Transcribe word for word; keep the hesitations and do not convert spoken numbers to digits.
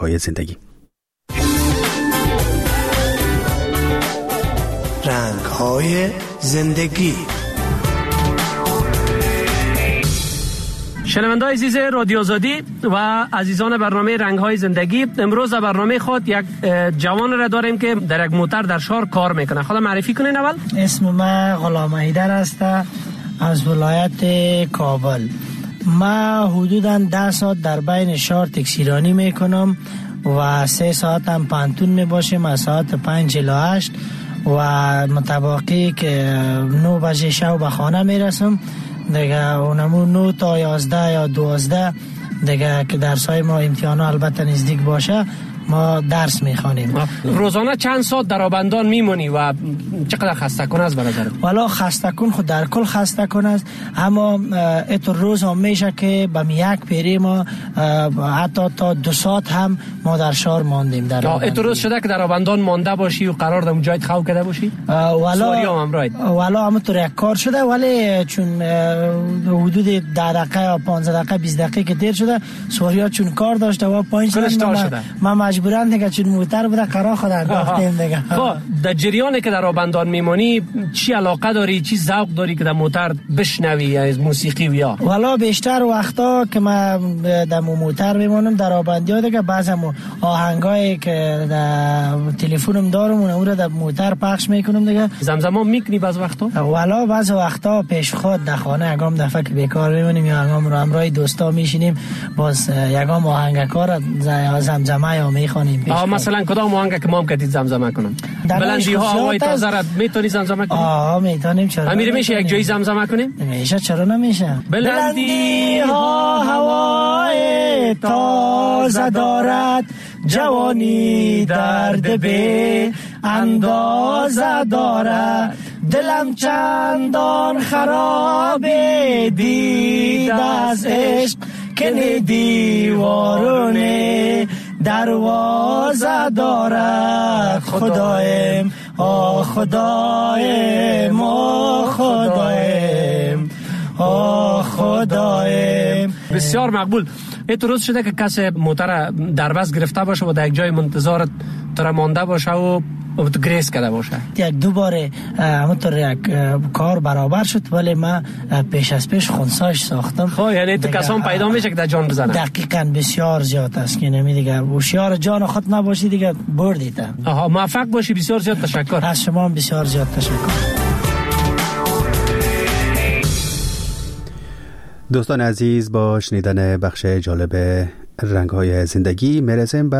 های زندگی. رنگ های زندگی. شنونده‌های عزیز رادیو آزادی و عزیزان برنامه رنگ های زندگی، امروز در برنامه خود یک جوان را داریم که در یک موتر در شهر کار میکنه. خود معرفی کنین اول. اسم من غلام حیدر است، از ولایت کابل. من حدوداً ده ساعت در بین شهر تکسیرانی میکنم و سه ساعت هم پانتون میباشیم از ساعت پنج الی هشت و متواقعی که نو بجه شب به خانه میرسم دیگه. اونمون نو تا یازده یا دوازده دیگه که درسای ما امتحانا البته نزدیک باشه ما درس میخوانیم. روزانه چند ساعت در آبندان میمونی و چقدر خسته کن است برادر؟ والا خسته کن خود در کل خسته کن است، اما اتو روز هم میشه که به یک پیری ما حتی تا دو ساعت هم ما در شهر ماندیم. در اتو روز شده که در آبندان مانده باشی و قرار در جایت خواب کرده باشی؟ والا والا همونطور یک کار شده، ولی چون حدود ده دقیقه یا پانزده دقیقه بیست دقیقه که دیر شده سوریا چون کار داشته و پنج شده ما مجبورن دیگه چون موتر بوده قرار خود انداختیم دیگه. خب در جریانی که در آبندان میمونی چی علاقه داری، چی ذوق داری که در موتر بشنوی از موسیقی و یا؟ والا بیشتر وقتا که من در موتر میمونم در آبندیا دیگه بعضی آهنگایی که در تلفنم دارم اون رو در موتر پخش میکنم دیگه. زمزمه میکنی بعض وقتا؟ والا بعض وقتا پیش خود در خانه یگام دفعه که بیکار میمونیم یا یگام رو همراه دوستا میشینیم باز یگام آهنگکار زمزمه یا میخونیم. آ مثلا کدام آهنگ که ما هم کردید زمزمه کنم؟ بلندی ها هوای تازه را میتونی زمزمه کنی؟ آه میتونیم. چرا امیر میشه یک جایی زمزمه کنیم؟ میشه، چرا نمیشه. بلندی ها هوای تازه دارد، جوانی درد به اندازه دارد، دلم چندان خراب دید از عشق که دیوارونه دروازه دارد. خدایم آه خدایم آه خدایم آه خدایم. بسیار مقبول. ایت روز شده که کسی موتر در بس گرفته باشه و در یک جای منتظار تر مانده باشه و تو گریس کرده باشه؟ یک دو بار همونطور یک کار برابر شد، ولی من پیش از پیش خونساش ساختم. خب یعنی تو کسان پیدا میشه که در جان بزنن؟ دقیقاً بسیار زیاد است که نمی دیگه هوشیار جان خود نباشی دیگه بردی تا. آها موفق باشی. بسیار زیاد تشکر از شما. بسیار زیاد تشکر. دوستان عزیز، با شنیدن بخش جالب رنگ‌های زندگی میرسیم به